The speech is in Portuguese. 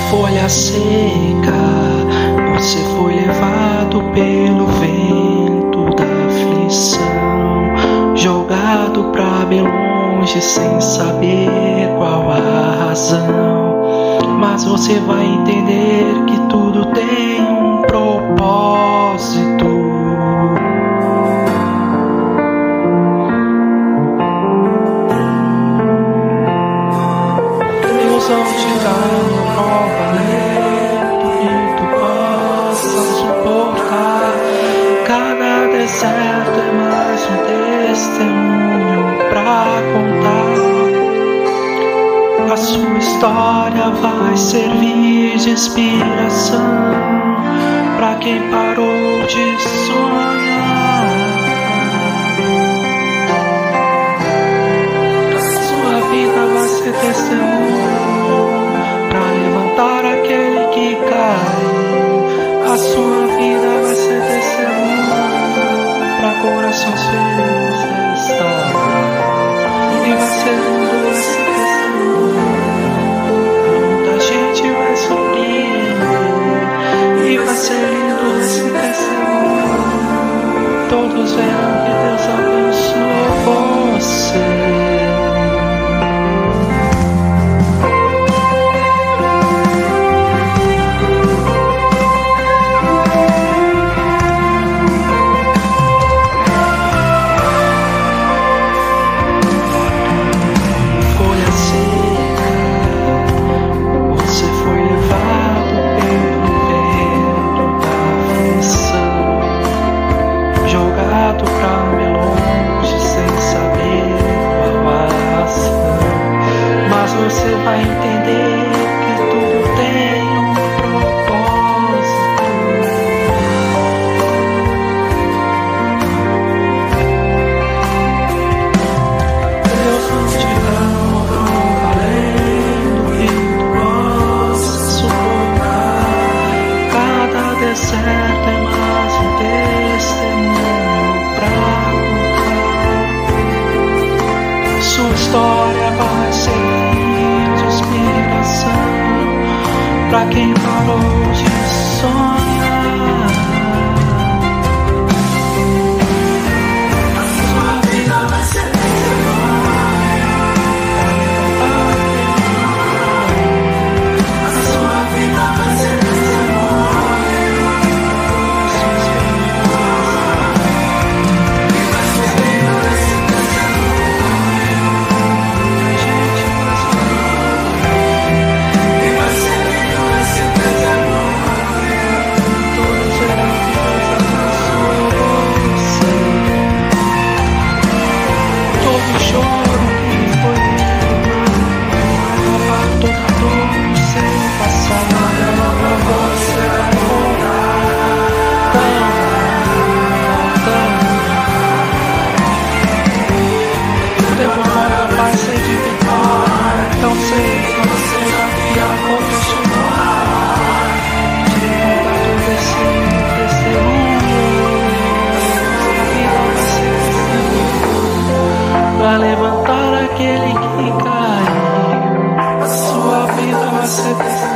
Folha seca, você foi levado pelo vento da aflição, jogado pra bem longe sem saber qual a razão. Mas você vai entender que tudo tem um propósito. Deus não te dá uma prova lento que tu possa suportar. Cada deserto é mais um testemunho pra contar. A sua história vai servir de inspiração pra quem parou de sonhar. A sua vida vai ser testemunho pra levantar aquele que caiu. A sua vida vai ser testemunho pra corações feridos restaurar. E vai ser lindo esse testemunho. Muita gente vai surpreender. E vai ser lindo esse testemunho. Todos verão que Deus abençoou você. Você vai entender que tudo tem um propósito. Deus não te dá uma prova além do que tu possa suportar. Cada deserto é mais um testemunho pra contar. Sua história vai ser pra quem parou de sonhar. A sua vida vai ser testemunho. A sua vida vai ser testemunho. E vai ser lindo esse testemunho. A gente vai sorrir. E vai ser lindo esse testemunho. Todos verão que Deus abençoou você. Todo choro que foi lavar toda dor no seu passado. Você vai voltar. Demora vai ser de vitória. Então sei que você já via continuar. De contato desse testemunho. A vida vai ser testemunho pra levantar aquele que caiu. A sua vida vai ser testemunho.